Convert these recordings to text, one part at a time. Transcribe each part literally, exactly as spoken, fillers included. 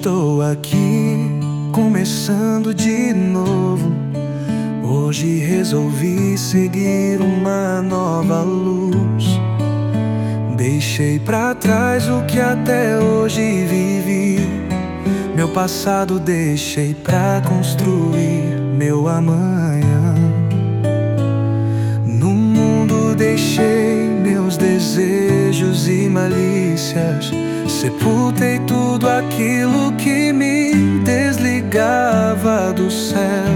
estou aqui, começando de novo. Hoje resolvi seguir uma nova luz. Deixei pra trás o que até hoje vivi. Meu passado deixei pra construir meu amanhã. No mundo deixei meus desejos e malícias. Sepultei tudo aquilo que me desligava do céu.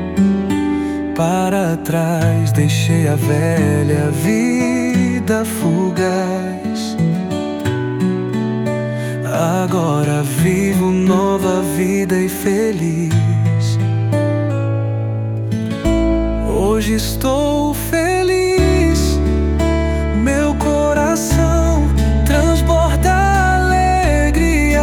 Para trás deixei a velha vida fugaz. Agora vivo nova vida e feliz. Hoje estou feliz. Meu coração transborda alegria.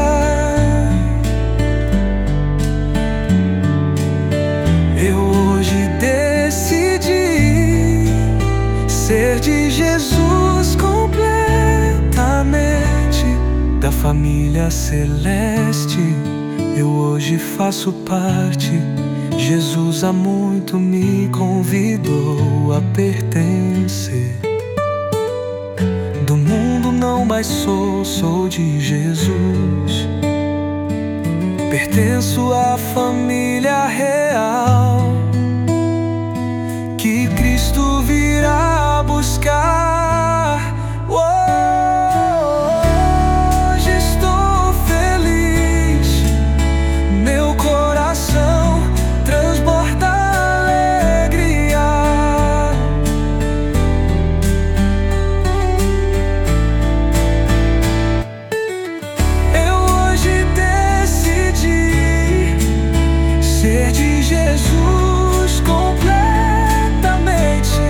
Eu hoje decidi ser de Jesus completamente. Da família celeste eu hoje faço parte. Jesus há muito me convidou a pertencer. Do mundo não mais sou, sou de Jesus. Pertenço à família real que Cristo virá buscar. Hoje estou feliz. Meu coração transborda alegria. Eu hoje decidi ser de Jesus completamente.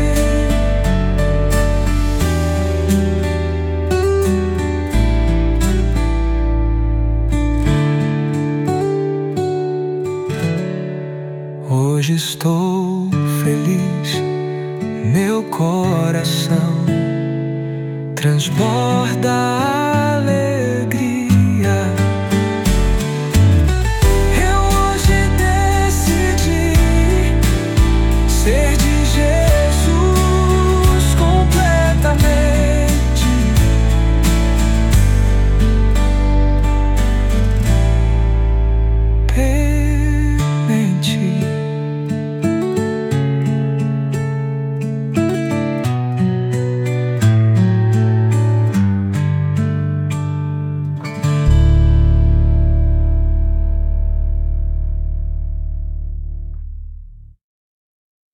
Hoje estou feliz. Meu coração transborda alegria.